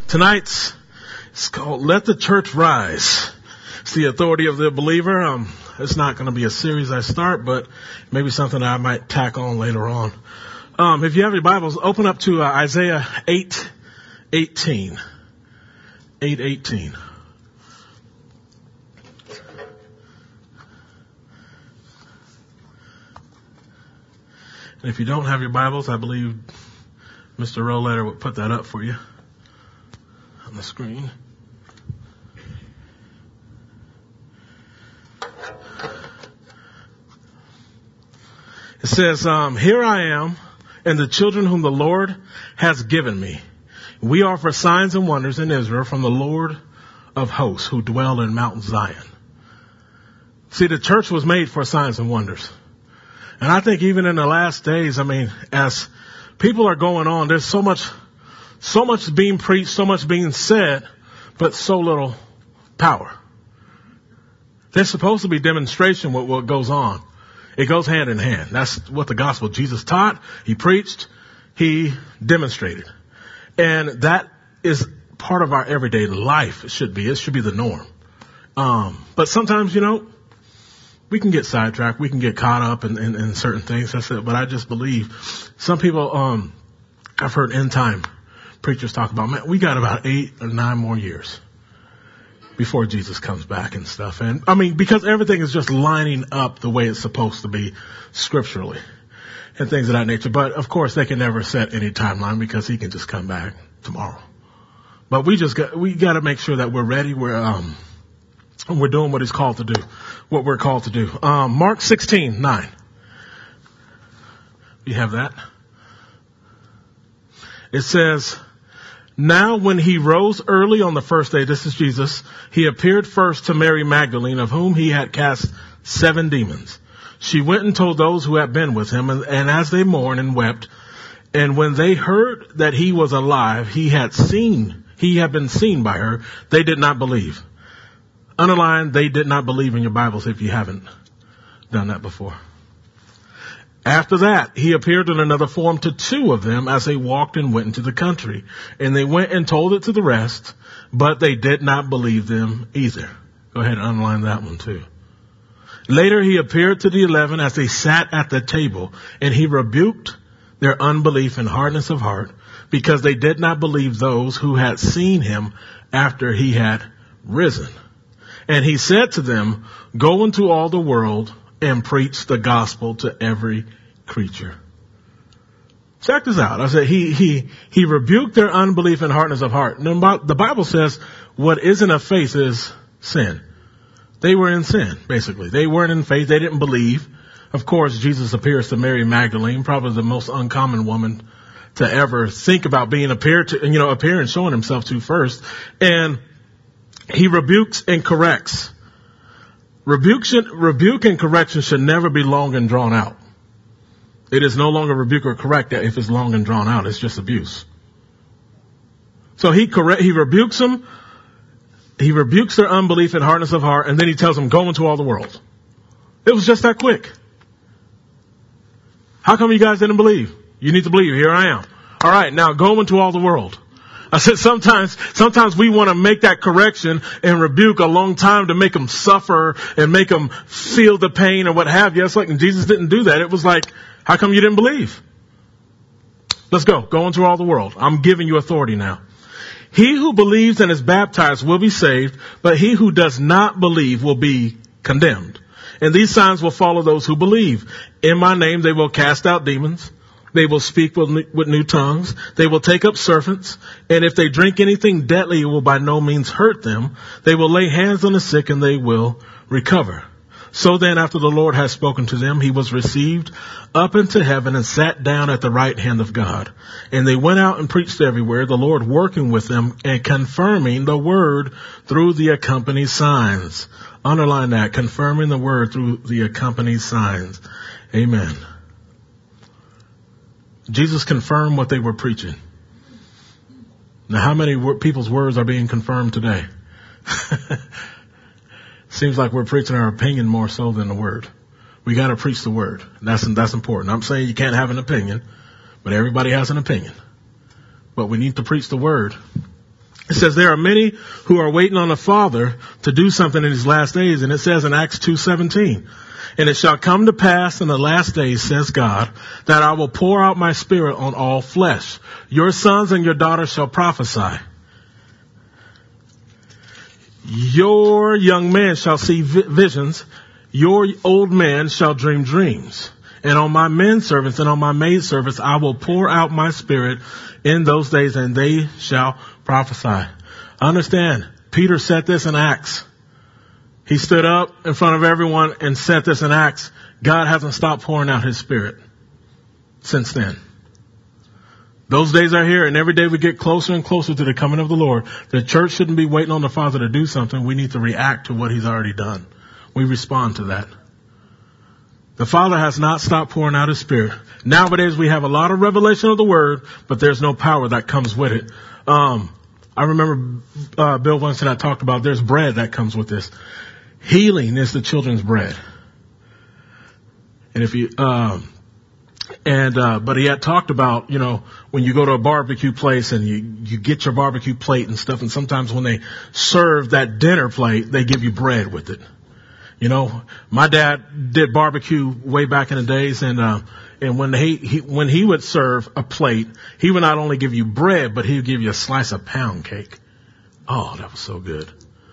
Tonight's, it's called Let the Church Rise. It's the authority of the believer. It's not going to be a series I start, but maybe something I might tack on later on. If you have your Bibles, open up to Isaiah 8:18. 8:18. And if you don't have your Bibles, I believe Mr. Roletter would put that up for you on the screen. It says, here I am and the children whom the Lord has given me. We offer signs and wonders in Israel from the Lord of hosts who dwell in Mount Zion. See, the church was made for signs and wonders. And I think even in the last days, as people are going on, there's so much being preached, so much being said, but so little power. There's supposed to be demonstration with what goes on. It goes hand in hand. That's what the gospel Jesus taught. He preached. He demonstrated. And that is part of our everyday life. It should be. It should be the norm. But sometimes, we can get sidetracked. We can get caught up in certain things. That's it. But I just believe some people, I've heard end time preachers talk about, man, we got about 8 or 9 more years before Jesus comes back and stuff. And because everything is just lining up the way it's supposed to be scripturally and things of that nature. But of course they can never set any timeline because he can just come back tomorrow. But we got to make sure that we're ready. We're doing what he's called to do, what we're called to do. Mark 16:9. You have that? It says, now when he rose early on the first day, this is Jesus, he appeared first to Mary Magdalene, of whom he had cast 7 demons. She went and told those who had been with him, and as they mourned and wept, and when they heard that he was alive, he had been seen by her, they did not believe. Underline, they did not believe in your Bibles if you haven't done that before. After that, he appeared in another form to 2 of them as they walked and went into the country. And they went and told it to the rest, but they did not believe them either. Go ahead and underline that one too. Later, he appeared to the 11 as they sat at the table, and he rebuked their unbelief and hardness of heart because they did not believe those who had seen him after he had risen. And he said to them, go into all the world and preach the gospel to every creature. Check this out. I said he rebuked their unbelief and hardness of heart. The Bible says what isn't of faith is sin. They were in sin, basically. They weren't in faith. They didn't believe. Of course, Jesus appears to Mary Magdalene, probably the most uncommon woman to ever think about being appear and showing himself to first. And he rebukes and corrects. Rebuke and correction should never be long and drawn out. It is no longer rebuke or correct if it's long and drawn out. It's just abuse. So he rebukes them. He rebukes their unbelief and hardness of heart, and then he tells them, go into all the world. It was just that quick. How come you guys didn't believe? You need to believe. Here I am. All right, now go into all the world. I said sometimes we want to make that correction and rebuke a long time to make them suffer and make them feel the pain or what have you. It's like, and Jesus didn't do that. It was like, how come you didn't believe? Let's go into all the world. I'm giving you authority now. He who believes and is baptized will be saved, but he who does not believe will be condemned. And these signs will follow those who believe. In my name they will cast out demons. They will speak with new tongues. They will take up serpents. And if they drink anything deadly, it will by no means hurt them. They will lay hands on the sick and they will recover. So then, after the Lord had spoken to them, he was received up into heaven and sat down at the right hand of God. And they went out and preached everywhere, the Lord working with them and confirming the word through the accompanying signs. Underline that, confirming the word through the accompanying signs. Amen. Jesus confirmed what they were preaching. Now, how many people's words are being confirmed today? Seems like we're preaching our opinion more so than the word. We got to preach the word. That's important. I'm saying you can't have an opinion, but everybody has an opinion. But we need to preach the word. It says there are many who are waiting on the Father to do something in these last days. And it says in Acts 2:17, and it shall come to pass in the last days, says God, that I will pour out my Spirit on all flesh. Your sons and your daughters shall prophesy. Your young men shall see visions. Your old men shall dream dreams. And on my men servants and on my maid servants, I will pour out my Spirit in those days, and they shall prophesy. Understand, Peter said this in Acts. He stood up in front of everyone and said this in Acts. God hasn't stopped pouring out his Spirit since then. Those days are here, and every day we get closer and closer to the coming of the Lord. The church shouldn't be waiting on the Father to do something. We need to react to what he's already done. We respond to that. The Father has not stopped pouring out his Spirit. Nowadays we have a lot of revelation of the Word, but there's no power that comes with it. I remember Bill Winston I talked about there's bread that comes with this. Healing is the children's bread. And if you but he had talked about, when you go to a barbecue place and you get your barbecue plate and stuff, and sometimes when they serve that dinner plate, they give you bread with it. My dad did barbecue way back in the days, and when he would serve a plate, he would not only give you bread, but he would give you a slice of pound cake. Oh, that was so good.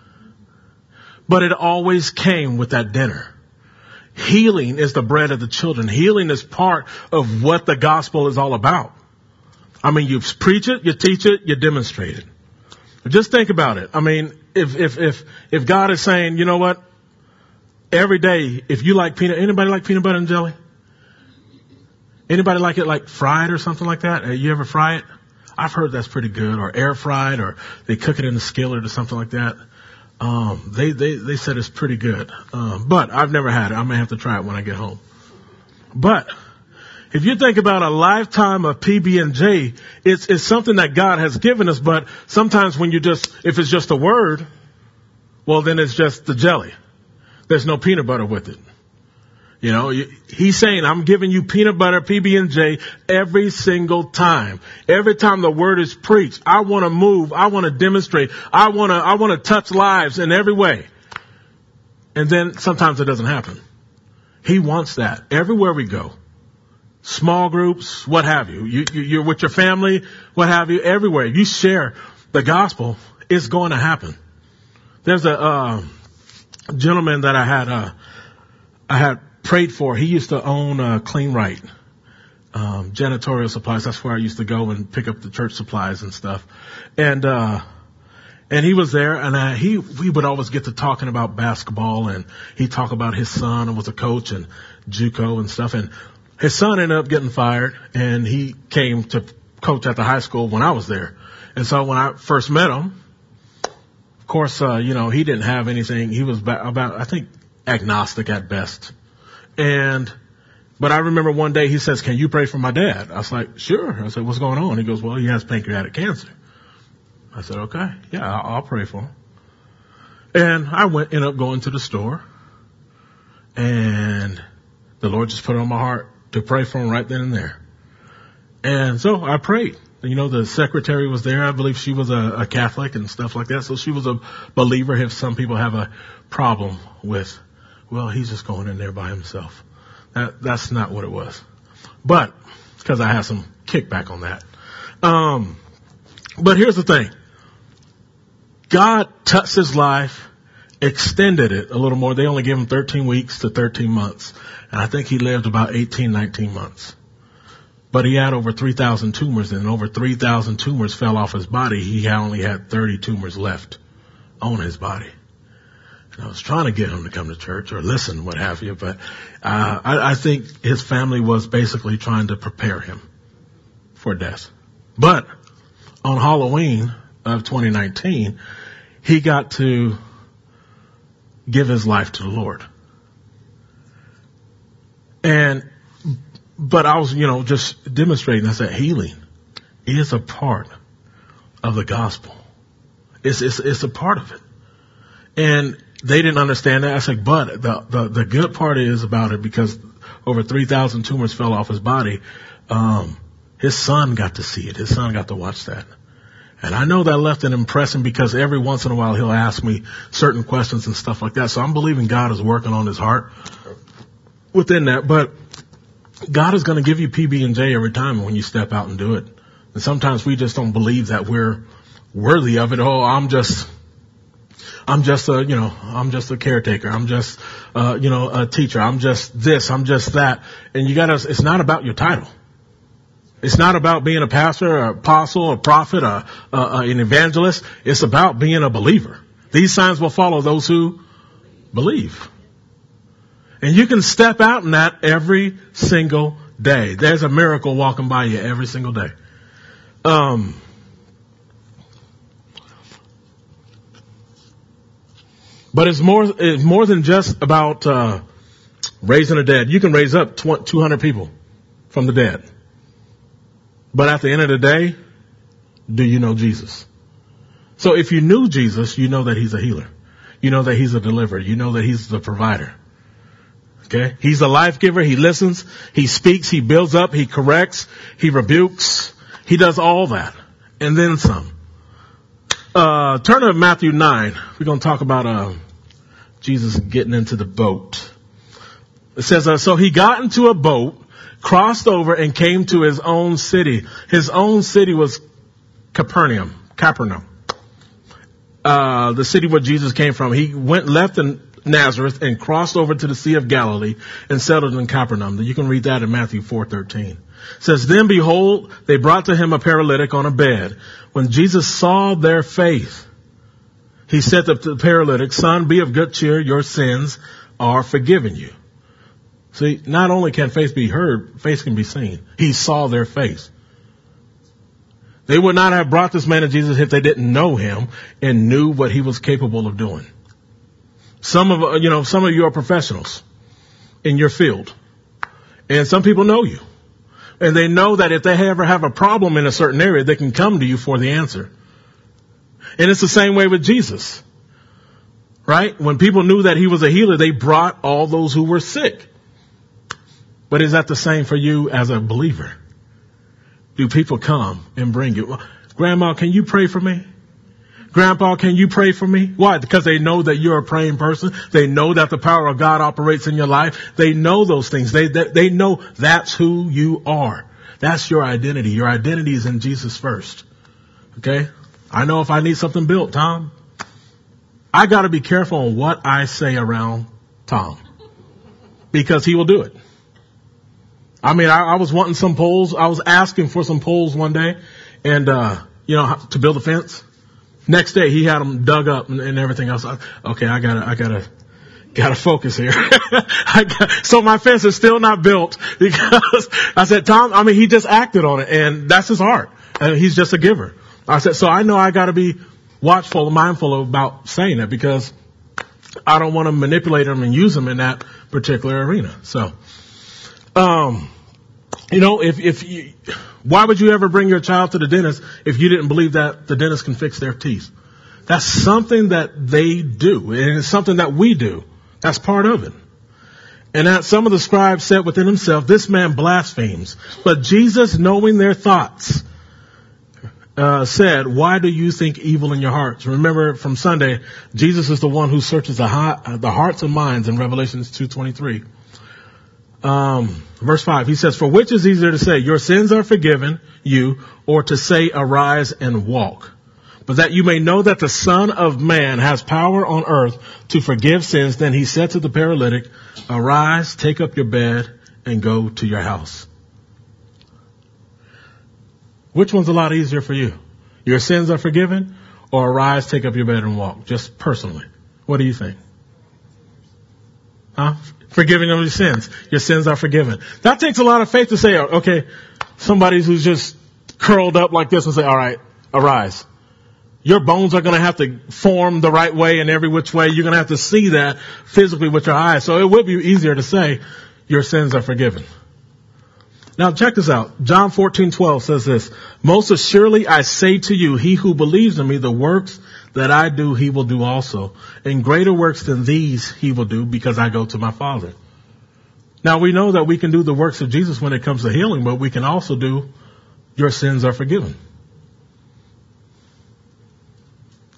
But it always came with that dinner. Healing is the bread of the children. Healing is part of what the gospel is all about. I mean, you preach it, you teach it, you demonstrate it. Just think about it. I mean, if God is saying, you know what? Every day, if you like anybody like peanut butter and jelly? Anybody like it like fried or something like that? You ever fry it? I've heard that's pretty good, or air fried, or they cook it in a skillet or something like that. They said it's pretty good. But I've never had it. I may have to try it when I get home. But if you think about a lifetime of PB&J, it's something that God has given us, but sometimes when if it's just a word, well, then it's just the jelly. There's no peanut butter with it. He's saying, I'm giving you peanut butter, PB&J every single time. Every time the word is preached, I want to move. I want to demonstrate. I want to touch lives in every way. And then sometimes it doesn't happen. He wants that everywhere we go. Small groups, what have you. You're with your family, what have you, everywhere. You share the gospel, it's going to happen. There's a gentleman that I had prayed for. He used to own Clean Right, janitorial supplies. That's where I used to go and pick up the church supplies and stuff. And he was there, and we would always get to talking about basketball, and he'd talk about his son and was a coach and JUCO and stuff. And his son ended up getting fired, and he came to coach at the high school when I was there. And so when I first met him, of course, he didn't have anything. He was I think, agnostic at best. But I remember one day he says, can you pray for my dad? I was like, sure. I said, what's going on? He goes, well, he has pancreatic cancer. I said, okay, yeah, I'll pray for him. And I ended up going to the store, and the Lord just put it on my heart to pray for him right then and there. And so I prayed. The secretary was there. I believe she was a Catholic and stuff like that. So she was a believer. If some people have a problem with, well, he's just going in there by himself. That's not what it was. But, because I had some kickback on that. But here's the thing. God touched his life, extended it a little more. They only gave him 13 weeks to 13 months. And I think he lived about 18, 19 months. But he had over 3,000 tumors, and over 3,000 tumors fell off his body. He only had 30 tumors left on his body. And I was trying to get him to come to church or listen, what have you, but I think his family was basically trying to prepare him for death. But on Halloween of 2019, he got to give his life to the Lord. But I was, just demonstrating. I said, healing is a part of the gospel. It's a part of it. And they didn't understand that. I said, but the good part is about it, because over 3,000 tumors fell off his body. His son got to see it. His son got to watch that. And I know that left an impression because every once in a while he'll ask me certain questions and stuff like that. So I'm believing God is working on his heart within that. But God is going to give you PB&J every time when you step out and do it. And sometimes we just don't believe that we're worthy of it. Oh, I'm just a caretaker. I'm just, a teacher. I'm just this. I'm just that. And it's not about your title. It's not about being a pastor, an apostle, a prophet, an evangelist. It's about being a believer. These signs will follow those who believe. And you can step out in that every single day. There's a miracle walking by you every single day. But it's more than just about raising the dead. You can raise up 200 people from the dead. But at the end of the day, do you know Jesus? So if you knew Jesus, you know that he's a healer. You know that he's a deliverer. You know that he's the provider. Okay? He's a life giver. He listens. He speaks. He builds up. He corrects. He rebukes. He does all that. And then some. Turn to Matthew 9. We're going to talk about Jesus getting into the boat. It says, so he got into a boat, crossed over, and came to his own city. His own city was Capernaum. The city where Jesus came from. He left in Nazareth and crossed over to the Sea of Galilee and settled in Capernaum. You can read that in Matthew 4:13. It says, then behold, they brought to him a paralytic on a bed. When Jesus saw their faith, he said to the paralytic, son, be of good cheer. Your sins are forgiven you. See, not only can faith be heard, faith can be seen. He saw their faith. They would not have brought this man to Jesus if they didn't know him and knew what he was capable of doing. Some of you are professionals in your field, and some people know you, and they know that if they ever have a problem in a certain area, they can come to you for the answer. And it's the same way with Jesus, right? When people knew that he was a healer, they brought all those who were sick. But is that the same for you as a believer? Do people come and bring you? Grandma, can you pray for me? Grandpa, can you pray for me? Why? Because they know that you're a praying person. They know that the power of God operates in your life. They know those things. They know that's who you are. That's your identity. Your identity is in Jesus first. Okay? I know if I need something built, Tom, I got to be careful on what I say around Tom, because he will do it. I mean, I was wanting some poles. I was asking for some poles one day and, to build a fence. Next day he had them dug up and everything else. Okay, I gotta focus here. So my fence is still not built because I said, Tom, he just acted on it, and that's his heart. And he's just a giver. I said, so I know I gotta be watchful and mindful about saying that, because I don't want to manipulate him and use him in that particular arena. So, why would you ever bring your child to the dentist if you didn't believe that the dentist can fix their teeth? That's something that they do, and it's something that we do. That's part of it. And that some of the scribes said within himself, this man blasphemes. But Jesus, knowing their thoughts, said, why do you think evil in your hearts? Remember from Sunday, Jesus is the one who searches the hearts and minds in Revelation 2:23. Verse 5, he says, for which is easier to say, your sins are forgiven you, or to say, arise and walk? But that you may know that the Son of Man has power on earth to forgive sins. Then he said to the paralytic, arise, take up your bed, and go to your house. Which one's a lot easier for you? Your sins are forgiven, or arise, take up your bed, and walk? Just personally. What do you think? Huh? Forgiving of your sins. Your sins are forgiven. That takes a lot of faith to say, okay, somebody who's just curled up like this and say, all right, arise. Your bones are going to have to form the right way in every which way. You're going to have to see that physically with your eyes. So it would be easier to say your sins are forgiven. Now check this out. John 14:12 says this, most assuredly I say to you, he who believes in me, the works that I do, he will do also. And greater works than these he will do, because I go to my Father. Now we know that we can do the works of Jesus when it comes to healing, but we can also do your sins are forgiven.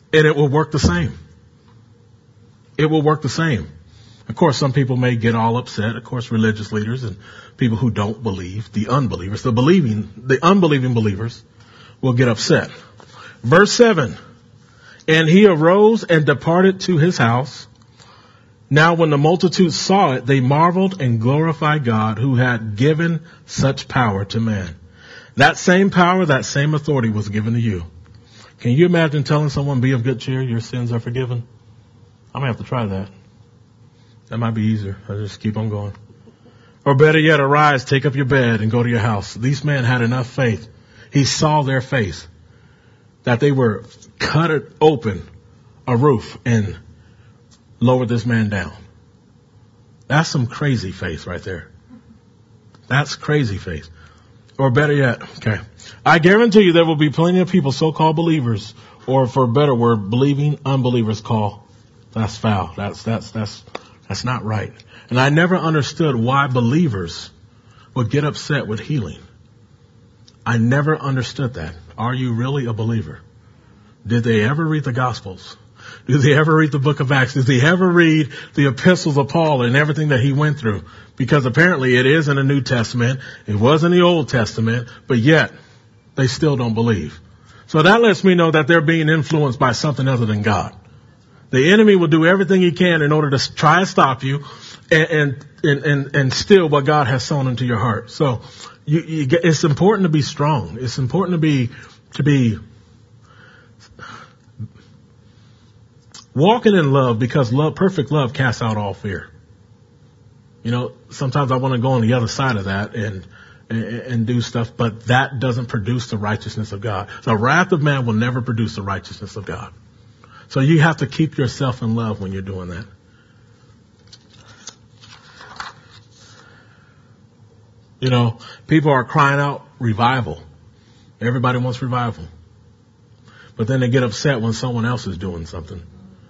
And it will work the same. It will work the same. Of course, some people may get all upset. Of course, religious leaders and people who don't believe, the unbelievers, the unbelieving believers will get upset. Verse 7, and he arose and departed to his house. Now when the multitude saw it, they marveled and glorified God who had given such power to man. That same power, that same authority was given to you. Can you imagine telling someone, be of good cheer, your sins are forgiven? I'm going to have to try that. That might be easier. I'll just keep on going. Or better yet, arise, take up your bed and go to your house. These men had enough faith. He saw their faith that they were cut open a roof and lowered this man down. That's some crazy faith right there. That's crazy faith. Or better yet, okay. I guarantee you there will be plenty of people, so-called believers, or for a better word, believing unbelievers call. That's foul. That's not right. And I never understood why believers would get upset with healing. I never understood that. Are you really a believer? Did they ever read the Gospels? Did they ever read the book of Acts? Did they ever read the epistles of Paul and everything that he went through? Because apparently it is in the New Testament. It was in the Old Testament, but yet they still don't believe. So that lets me know that they're being influenced by something other than God. The enemy will do everything he can in order to try to stop you and steal what God has sown into your heart. So it's important to be strong. It's important to be walking in love, because perfect love casts out all fear. You know, sometimes I want to go on the other side of that and do stuff, but that doesn't produce the righteousness of God. The wrath of man will never produce the righteousness of God. So you have to keep yourself in love when you're doing that. You know, people are crying out revival. Everybody wants revival. But then they get upset when someone else is doing something,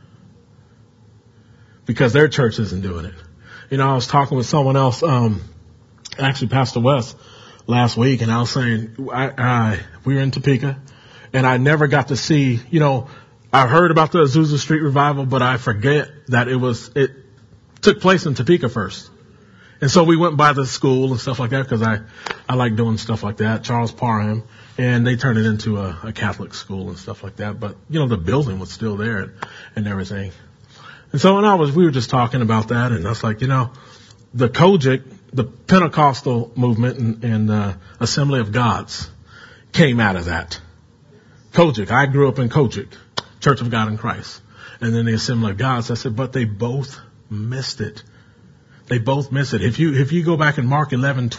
because their church isn't doing it. You know, I was talking with someone else, actually Pastor West, last week, and I was saying, we were in Topeka, and I never got to see, you know, I heard about the Azusa Street revival, but I forget that it took place in Topeka first. And so we went by the school and stuff like that, because I like doing stuff like that, Charles Parham, and they turned it into a Catholic school and stuff like that. But, you know, the building was still there and everything. And so we were just talking about that, and I was like, you know, the Kojic, the Pentecostal movement and Assembly of Gods came out of that. Kojic, I grew up in Kojic, Church of God in Christ. And then the Assembly of Gods, I said, but they both missed it. They both missed it. If you go back in Mark 11,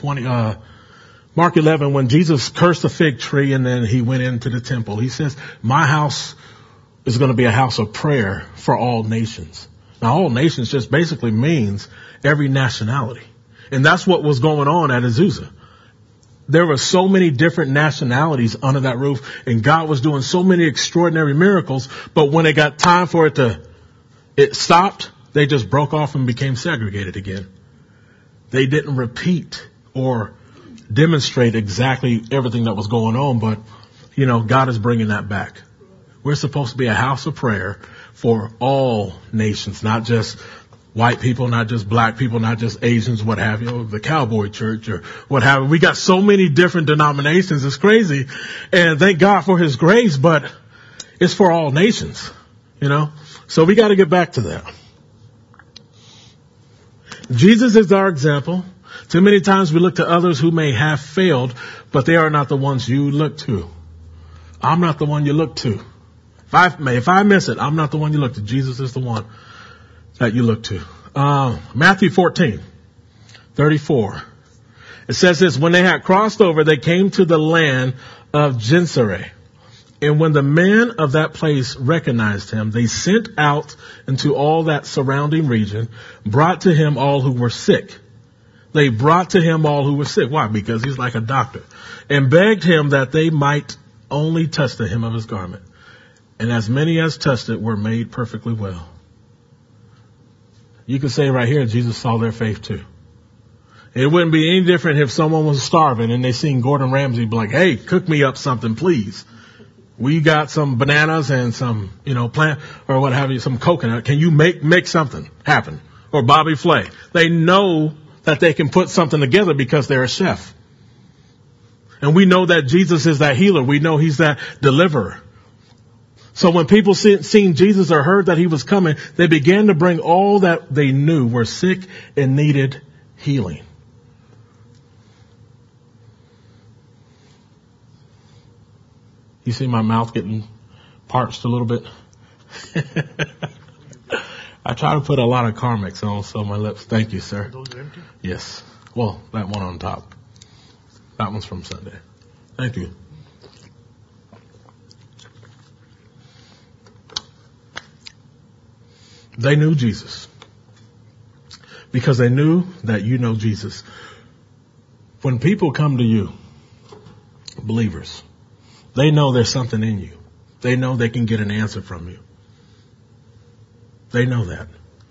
when Jesus cursed the fig tree and then he went into the temple, he says, my house is going to be a house of prayer for all nations. Now, all nations just basically means every nationality. And that's what was going on at Azusa. There were so many different nationalities under that roof, and God was doing so many extraordinary miracles. But when it got time for it stopped, they just broke off and became segregated again. They didn't repeat or demonstrate exactly everything that was going on, but, you know, God is bringing that back. We're supposed to be a house of prayer for all nations, not just white people, not just black people, not just Asians, what have you, the cowboy church or what have you. We got so many different denominations. It's crazy. And thank God for his grace, but it's for all nations, you know. So we got to get back to that. Jesus is our example. Too many times we look to others who may have failed, but they are not the ones you look to. I'm not the one you look to. If I miss it, I'm not the one you look to. Jesus is the one that you look to. Matthew 14:34. It says this, when they had crossed over, they came to the land of Gennesaret. And when the men of that place recognized him, they sent out into all that surrounding region, brought to him all who were sick. They brought to him all who were sick. Why? Because he's like a doctor. And begged him that they might only touch the hem of his garment. And as many as touched it were made perfectly well. You could say right here, Jesus saw their faith too. It wouldn't be any different if someone was starving and they seen Gordon Ramsay be like, hey, cook me up something, please. We got some bananas and some, plant or what have you, some coconut. Can you make something happen? Or Bobby Flay. They know that they can put something together because they're a chef. And we know that Jesus is that healer. We know he's that deliverer. So when people seen Jesus or heard that he was coming, they began to bring all that they knew were sick and needed healing. You see my mouth getting parched a little bit? I try to put a lot of Carmex on so my lips. Thank you, sir. Are those empty? Yes. Well, that one on top. That one's from Sunday. Thank you. They knew Jesus because they knew that you know Jesus. When people come to you, believers, they know there's something in you. They know they can get an answer from you. They know that.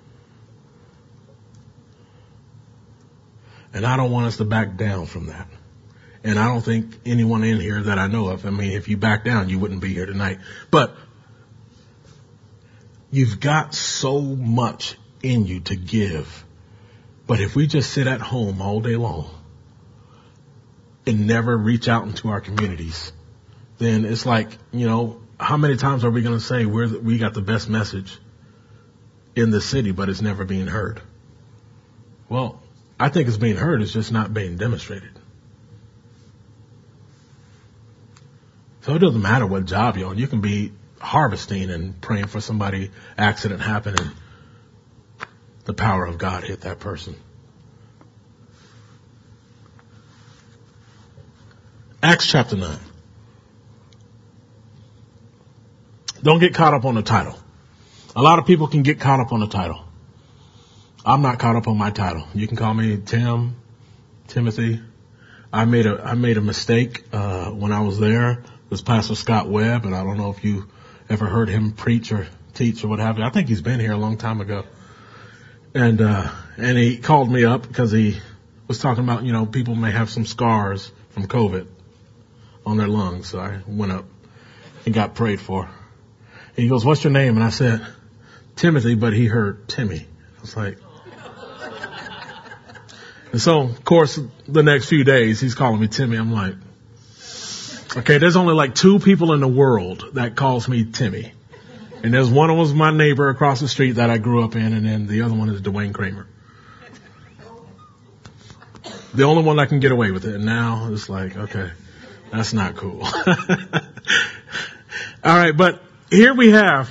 And I don't want us to back down from that. And I don't think anyone in here that I know of, if you back down, you wouldn't be here tonight. But you've got so much in you to give. But if we just sit at home all day long and never reach out into our communities, then it's like, how many times are we going to say we got the best message in the city, but it's never being heard? Well, I think it's being heard. It's just not being demonstrated. So it doesn't matter what job you're on. You can be harvesting and praying for somebody, accident happened, and the power of God hit that person. Acts chapter 9. Don't get caught up on the title. A lot of people can get caught up on the title. I'm not caught up on my title. You can call me Timothy. I made a mistake when I was there. It was Pastor Scott Webb, and I don't know if you ever heard him preach or teach or what have you. I think he's been here a long time ago. And he called me up because he was talking about, people may have some scars from COVID on their lungs. So I went up and got prayed for. And he goes, "What's your name?" And I said, "Timothy," but he heard Timmy. I was like, and so, of course, the next few days, he's calling me Timmy. I'm like, okay, there's only like 2 people in the world that calls me Timmy. And there's one was my neighbor across the street that I grew up in, and then the other one is Dwayne Kramer. The only one that can get away with it. And now it's like, okay, that's not cool. All right, but here we have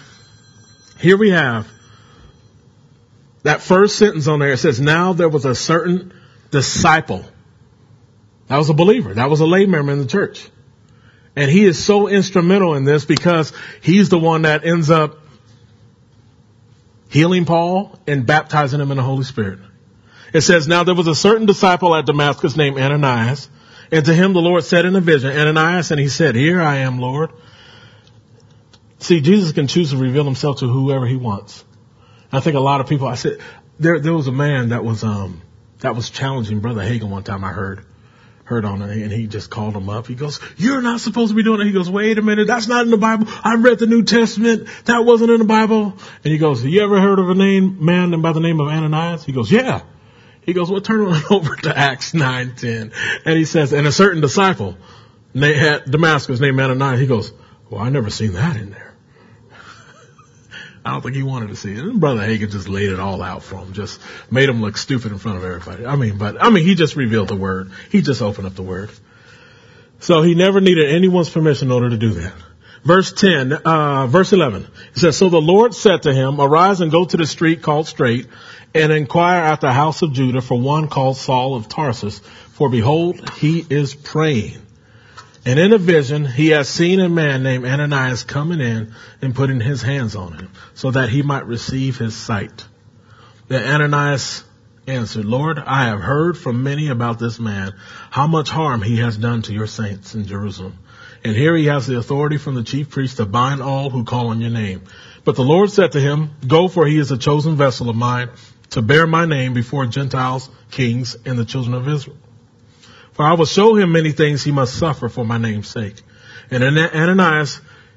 that first sentence on there. It says, now there was a certain disciple. That was a believer. That was a lay member in the church. And he is so instrumental in this because he's the one that ends up healing Paul and baptizing him in the Holy Spirit. It says, now there was a certain disciple at Damascus named Ananias. And to him the Lord said in a vision, Ananias, and he said, here I am, Lord. See, Jesus can choose to reveal himself to whoever he wants. I think a lot of people, I said, there was a man that was challenging Brother Hagin one time I heard on it, and he just called him up. He goes, you're not supposed to be doing it. He goes, wait a minute, that's not in the Bible. I read the New Testament. That wasn't in the Bible. And he goes, you ever heard of a man by the name of Ananias? He goes, yeah. He goes, well, turn on over to Acts 9:10. And he says, and a certain disciple at Damascus named Ananias, he goes, well, I never seen that in there. I don't think he wanted to see it. And Brother Hagin just laid it all out for him, just made him look stupid in front of everybody. He just revealed the word. He just opened up the word. So he never needed anyone's permission in order to do that. Verse 11, it says, so the Lord said to him, arise and go to the street called Straight and inquire at the house of Judah for one called Saul of Tarsus. For behold, he is praying. And in a vision, he has seen a man named Ananias coming in and putting his hands on him so that he might receive his sight. Then Ananias answered, Lord, I have heard from many about this man, how much harm he has done to your saints in Jerusalem. And here he has the authority from the chief priest to bind all who call on your name. But the Lord said to him, go, for he is a chosen vessel of mine to bear my name before Gentiles, kings, and the children of Israel. For I will show him many things he must suffer for my name's sake. And Ananias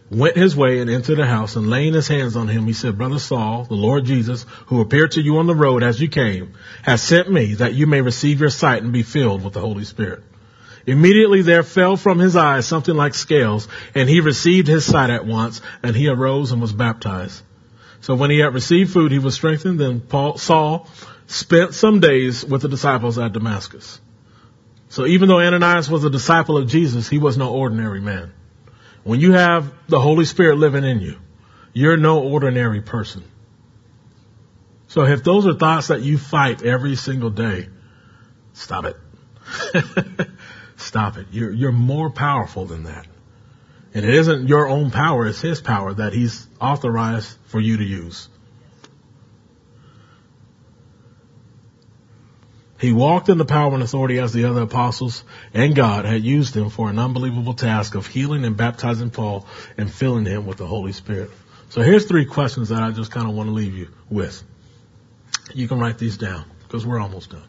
went his way and entered the house, and laying his hands on him, he said, Brother Saul, the Lord Jesus, who appeared to you on the road as you came, has sent me that you may receive your sight and be filled with the Holy Spirit. Immediately there fell from his eyes something like scales, and he received his sight at once, and he arose and was baptized. So when he had received food, he was strengthened. Then Saul spent some days with the disciples at Damascus. So even though Ananias was a disciple of Jesus, he was no ordinary man. When you have the Holy Spirit living in you, you're no ordinary person. So if those are thoughts that you fight every single day, stop it. Stop it. You're more powerful than that. And it isn't your own power, it's his power that he's authorized for you to use. He walked in the power and authority as the other apostles, and God had used him for an unbelievable task of healing and baptizing Paul and filling him with the Holy Spirit. So here's 3 questions that I just kind of want to leave you with. You can write these down because we're almost done.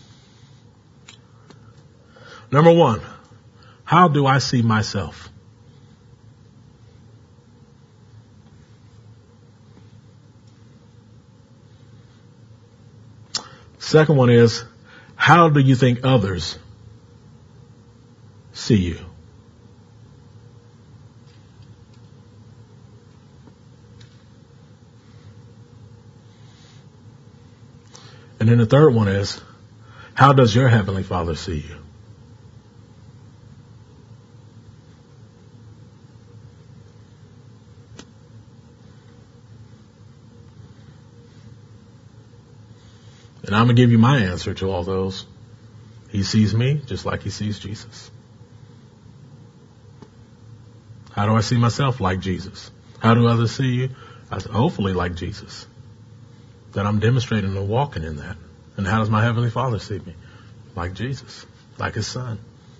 Number 1, how do I see myself? Second one is, how do you think others see you? And then the third one is, how does your Heavenly Father see you? And I'm going to give you my answer to all those. He sees me just like he sees Jesus. How do I see myself? Like Jesus. How do others see you? Hopefully like Jesus. That I'm demonstrating and walking in that. And how does my Heavenly Father see me? Like Jesus. Like his Son.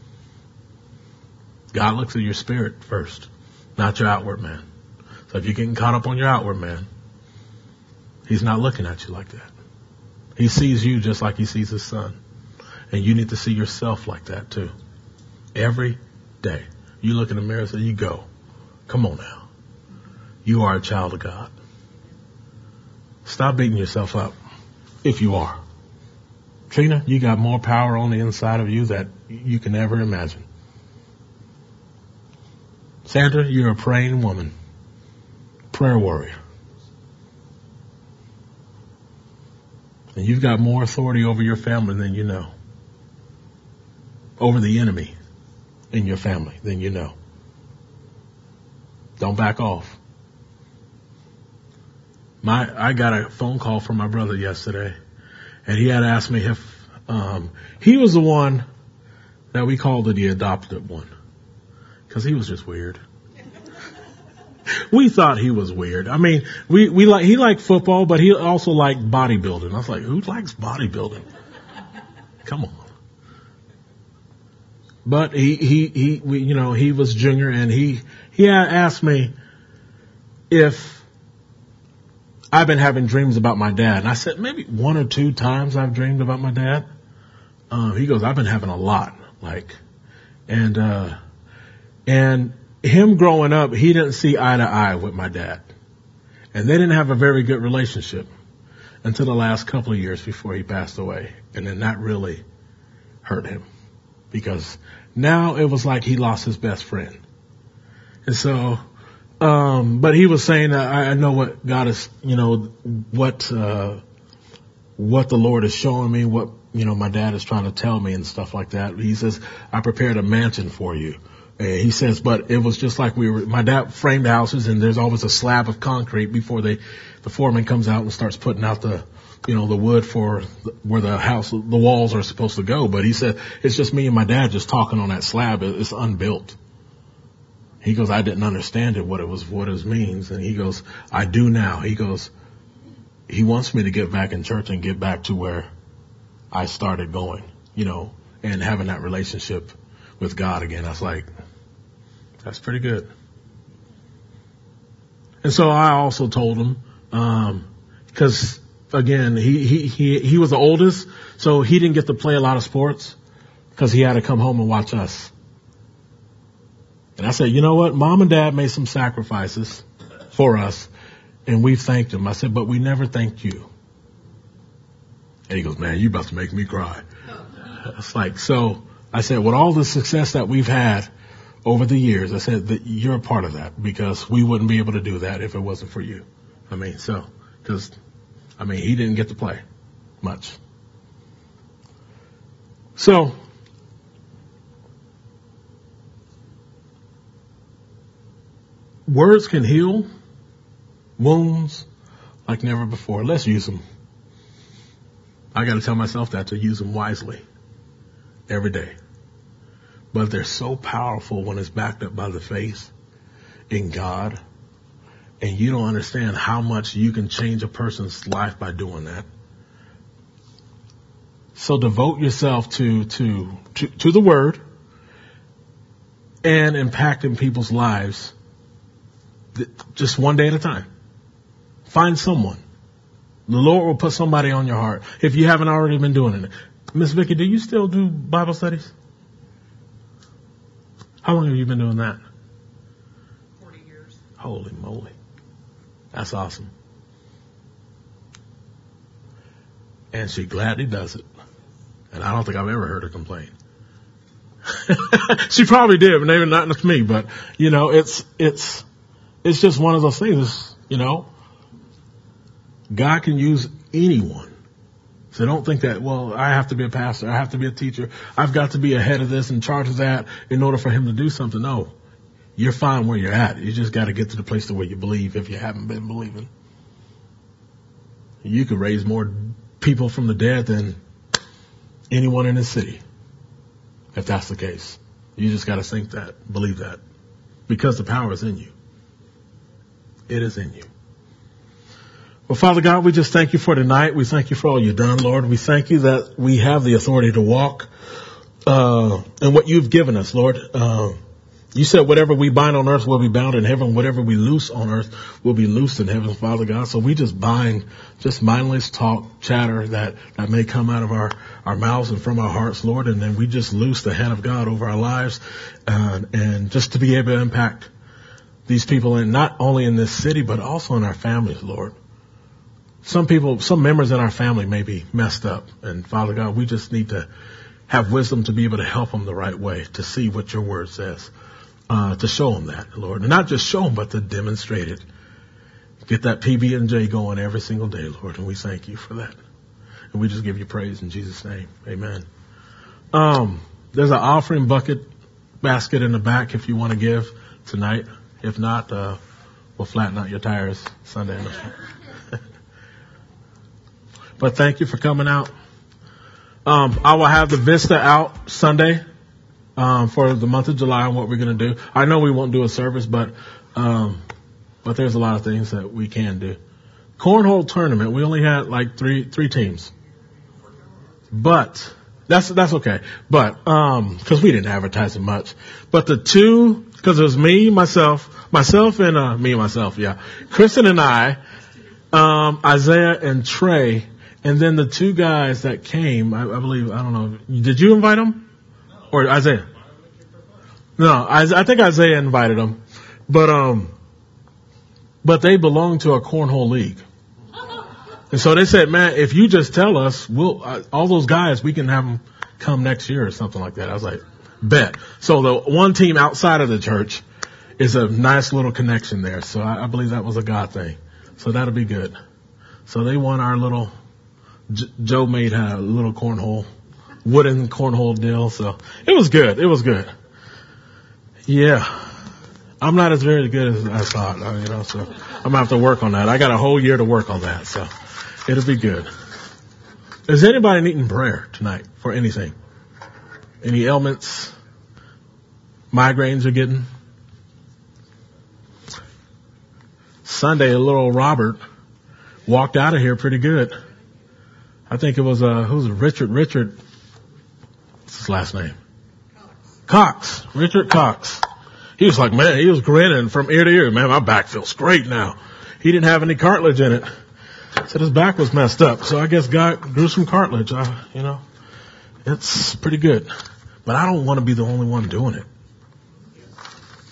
God looks at your spirit first, not your outward man. So if you're getting caught up on your outward man, he's not looking at you like that. He sees you just like he sees his Son. And you need to see yourself like that too. Every day. You look in the mirror and say, you go. Come on now. You are a child of God. Stop beating yourself up if you are. Trina, you got more power on the inside of you that you can never imagine. Sandra, you're a praying woman. Prayer warrior. And you've got more authority over your family than you know. Over the enemy in your family than you know. Don't back off. I got a phone call from my brother yesterday, and he had asked me if he was the one that we called the adopted one, because he was just weird. We thought he was weird. I mean, he liked football, but he also liked bodybuilding. I was like, who likes bodybuilding? Come on. But he was junior, and he asked me if I've been having dreams about my dad. And I said, maybe 1 or 2 times I've dreamed about my dad. He goes, I've been having a lot, and him growing up, he didn't see eye to eye with my dad. And they didn't have a very good relationship until the last couple of years before he passed away. And then that really hurt him, because now it was like he lost his best friend. And so, but he was saying that I know what God is, what the Lord is showing me, what, my dad is trying to tell me and stuff like that. He says, I prepared a mansion for you. And he says, but it was just like my dad framed houses, and there's always a slab of concrete before the foreman comes out and starts putting out the wood for where the walls are supposed to go. But he said, it's just me and my dad just talking on that slab. It's unbuilt. He goes, I didn't understand it, what it means. And he goes, I do now. He goes, he wants me to get back in church and get back to where I started going, and having that relationship with God again. I was like, that's pretty good. And so I also told him, because again, he was the oldest, so he didn't get to play a lot of sports because he had to come home and watch us. And I said, you know what? Mom and Dad made some sacrifices for us, and we thanked them. I said, but we never thanked you. And he goes, man, you about to make me cry. It's like, so I said, with all the success that we've had over the years, I said that you're a part of that, because we wouldn't be able to do that if it wasn't for you. I mean, so, because, I mean, he didn't get to play much. So, words can heal wounds like never before. Let's use them. I got to tell myself that, to use them wisely every day. But they're so powerful when it's backed up by the faith in God. And you don't understand how much you can change a person's life by doing that. So devote yourself to the word and impacting people's lives just one day at a time. Find someone. The Lord will put somebody on your heart if you haven't already been doing it. Miss Vicky, do you still do Bible studies? How long have you been doing that? 40 years. Holy moly. That's awesome. And she gladly does it. And I don't think I've ever heard her complain. She probably did, but maybe not to me. But, you know, it's just one of those things, you know. God can use anyone. So don't think that, well, I have to be a pastor, I have to be a teacher, I've got to be ahead of this, in charge of that, in order for him to do something. No, you're fine where you're at. You just got to get to the place to where you believe if you haven't been believing. You could raise more people from the dead than anyone in this city, if that's the case. You just got to think that, believe that, because the power is in you. It is in you. Well, Father God, we just thank you for tonight. We thank you for all you've done, Lord. We thank you that we have the authority to walk in what you've given us, Lord. You said whatever we bind on earth will be bound in heaven. Whatever we loose on earth will be loosed in heaven, Father God. So we just bind just mindless talk, chatter that may come out of our mouths and from our hearts, Lord. And then we just loose the hand of God over our lives and just to be able to impact these people, and not only in this city, but also in our families, Lord. Some members in our family may be messed up. And Father God, we just need to have wisdom to be able to help them the right way, to see what your word says, to show them that, Lord. And not just show them, but to demonstrate it. Get that PB&J going every single day, Lord. And we thank you for that. And we just give you praise in Jesus' name. Amen. There's an offering basket in the back if you want to give tonight. If not, we'll flatten out your tires Sunday. But thank you for coming out. I will have the Vista out Sunday for the month of July on what we're going to do. I know we won't do a service, but there's a lot of things that we can do. Cornhole tournament, we only had like three teams. But that's okay. But because we didn't advertise it much. But the two, because it was myself, yeah. Kristen and I, Isaiah and Trey. And then the two guys that came, I believe, I don't know, did you invite them? Or Isaiah? No, I think Isaiah invited them. But they belong to a cornhole league. And so they said, man, if you just tell us, all those guys, we can have them come next year or something like that. I was like, bet. So the one team outside of the church is a nice little connection there. So I believe that was a God thing. So that'll be good. So they won our little... Joe made a little wooden cornhole deal. So it was good. Yeah. I'm not as very good as I thought, so I'm going to have to work on that. I got a whole year to work on that. So it'll be good. Is anybody needing prayer tonight for anything? Any ailments? Migraines are getting? Sunday, little Robert walked out of here pretty good. I think it was, who's Richard? What's his last name? Cox. Richard Cox. He was like, man, he was grinning from ear to ear. Man, my back feels great now. He didn't have any cartilage in it. Said his back was messed up. So I guess God grew some cartilage. It's pretty good. But I don't want to be the only one doing it.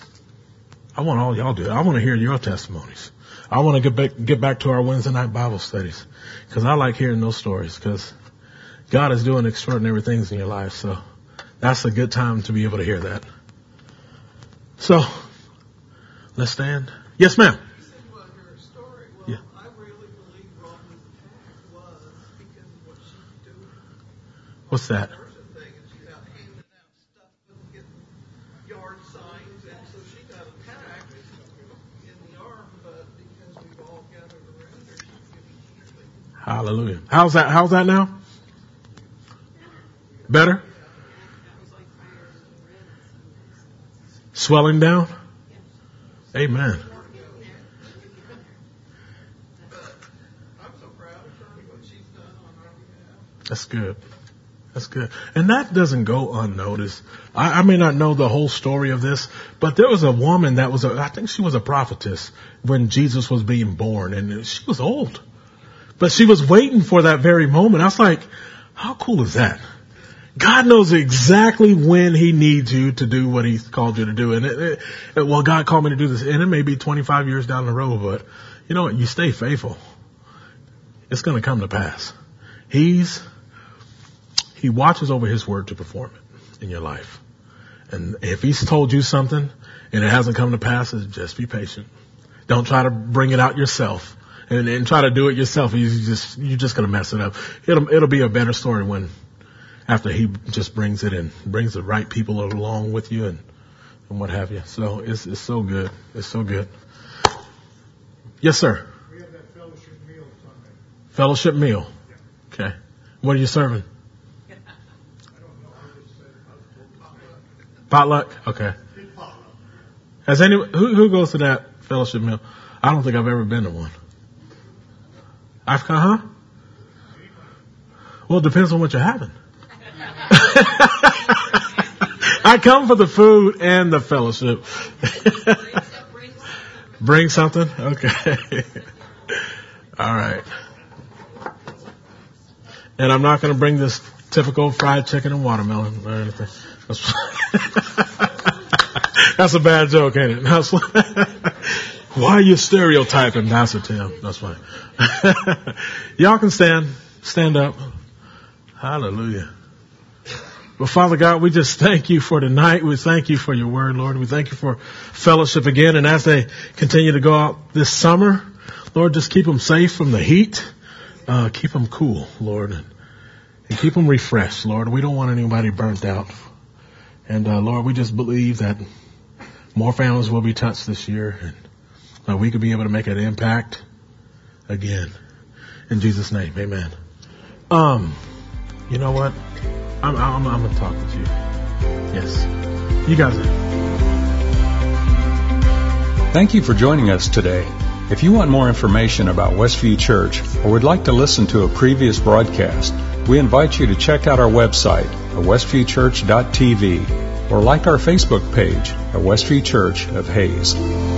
I want all y'all to do it. I want to hear your testimonies. I want to get back to our Wednesday night Bible studies, because I like hearing those stories, because God is doing extraordinary things in your life. So that's a good time to be able to hear that. So let's stand. Yes, ma'am. You said about her story. Well, Yeah. I really believe Rhonda's attack was because of what she's doing. What's that? Nursing thing, and she's out handing out stuff and getting yard signs, and so she got attacked in the arm, but because we've all gathered around her, she's getting healing. Hallelujah. How's that now? Better? Swelling down? Amen. I'm so proud of her and what she's done on our behalf. That's good. That's good. And that doesn't go unnoticed. I may not know the whole story of this, but there was a woman that was I think she was a prophetess when Jesus was being born, and she was old. But she was waiting for that very moment. I was like, how cool is that? God knows exactly when he needs you to do what he's called you to do. And well, God called me to do this, and it may be 25 years down the road, but you know what? You stay faithful. It's going to come to pass. He watches over his word to perform it in your life. And if he's told you something and it hasn't come to pass, just be patient. Don't try to bring it out yourself and try to do it yourself. You're just going to mess it up. It'll be a better story after he just brings it in, brings the right people along with you and what have you. So it's so good. It's so good. Yes, sir. We have that fellowship meal Sunday. Fellowship meal. Yeah. Okay. What are you serving? I don't know. I just said Potluck? Okay. potluck. Has who goes to that fellowship meal? I don't think I've ever been to one. Well, it depends on what you're having. I come for the food and the fellowship. Bring something? Okay. All right. And I'm not going to bring this typical fried chicken and watermelon or anything. That's a bad joke, ain't it? Why are you stereotyping, Pastor Tim? That's fine. Y'all can stand up. Hallelujah. Well, Father God, we just thank you for tonight. We thank you for your word, Lord. We thank you for fellowship again. And as they continue to go out this summer, Lord, just keep them safe from the heat. Keep them cool, Lord, and keep them refreshed, Lord. We don't want anybody burnt out. And, Lord, we just believe that more families will be touched this year, and we could be able to make an impact again. In Jesus' name, amen. You know what? I'm going to talk with you. Yes. You guys are. Thank you for joining us today. If you want more information about Westview Church or would like to listen to a previous broadcast, we invite you to check out our website at westviewchurch.tv or like our Facebook page at Westview Church of Hayes.